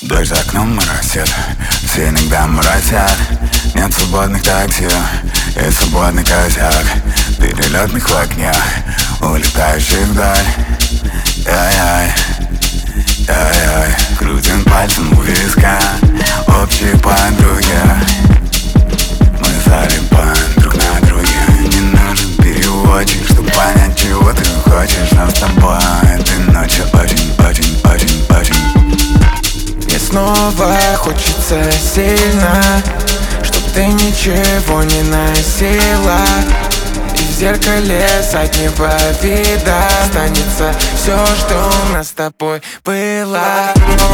Дождь за окном моросит, все иногда моросят. Нет свободных такси и свободный косяк перелетных в окне, улетающих вдаль. Ай-яй, ай-яй, крутим пальцем у виска, общие подруги. Мы залипаем друг на друге. Не нужен переводчик, чтобы понять, чего ты хочешь. Нам с тобой этой ночью очень-очень-очень-очень. Мне снова хочется сильно, чтоб ты ничего не носила. И в зеркале заднего вида останется все, что у нас с тобой было.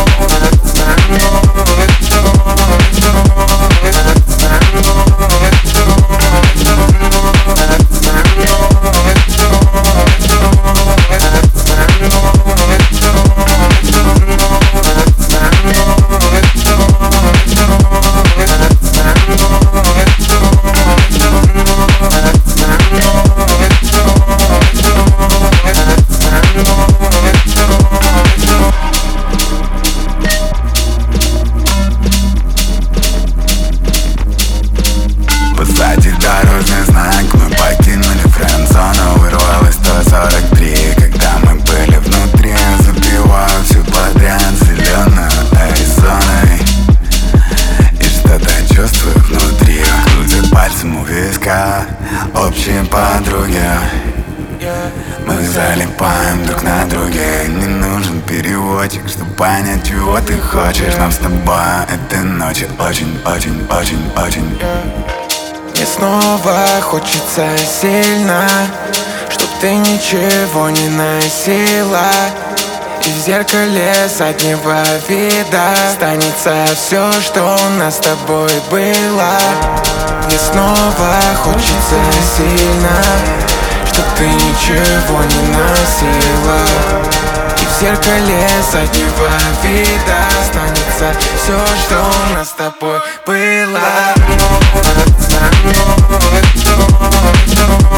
Позади дорожный знак, мы покинули френд-зону. Вырвалось 143, когда мы были внутри. Запиваю всю подряд зеленую Аризоной, и что-то чувствую внутри. Крутит пальцем у виска, общие подруги. Мы залипаем друг на друге. Не нужен переводчик, чтобы понять, чего ты хочешь. Нам с тобой этой ночью очень-очень-очень-очень. Мне снова хочется сильно, чтоб ты ничего не носила. И в зеркале заднего вида останется все, что у нас с тобой было. Мне снова хочется сильно, чтоб ты ничего не носила. И в зеркале заднего вида останется все, что у нас с тобой было.